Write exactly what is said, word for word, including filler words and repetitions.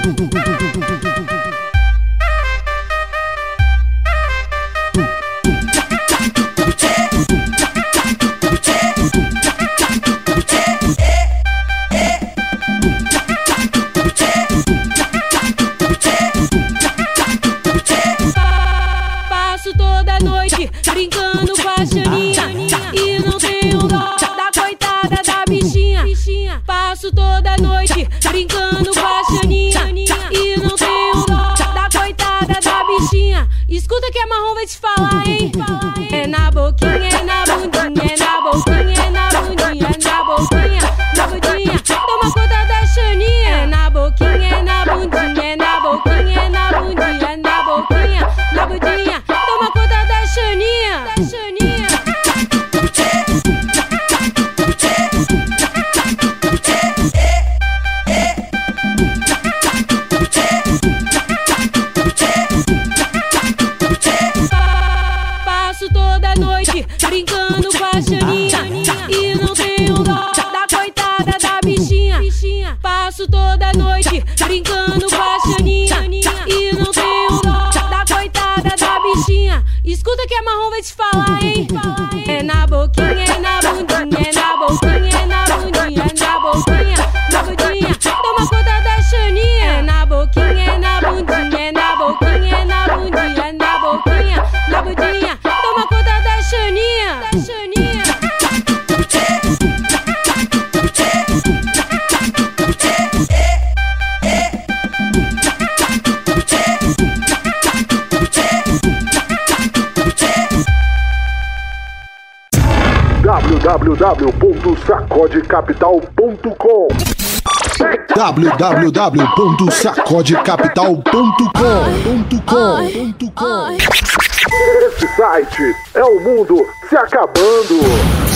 Passo toda noite brincando com a Xaninha e não tenho dó da coitada da bichinha. Passo toda noite brincando com a Xaninha e não tenho dó da coitada da bichinha. Escuta que a Marrom vai te falar, hein? É na boquinha, é na bundinha, é na boquinha, é na bundinha, é na boquinha, na bundinha. Toma conta da Xaninha. É na boquinha, é na bundinha, é na boquinha, é na bundinha, é na boquinha, na bundinha. Toma conta da Xaninha, da Xaninha. Passo toda noite brincando com a Xaninha e não tenho dó da coitada da bichinha. Passo toda noite brincando com a Xaninha e não tenho dó da coitada da bichinha. Escuta que a Marrom vai te falar, hein? É na boquinha, é na bundinha, é na boquinha, é na bundinha, é na boquinha, na bundinha. Toma conta da Xaninha. É na boquinha, é na bundinha, é na boquinha, é na bundinha, é na boquinha, na bundinha. Toma conta da Xaninha, da Xaninha. w w w ponto sacode capital ponto com w w w ponto sacode capital ponto com. Esse site é o mundo se acabando.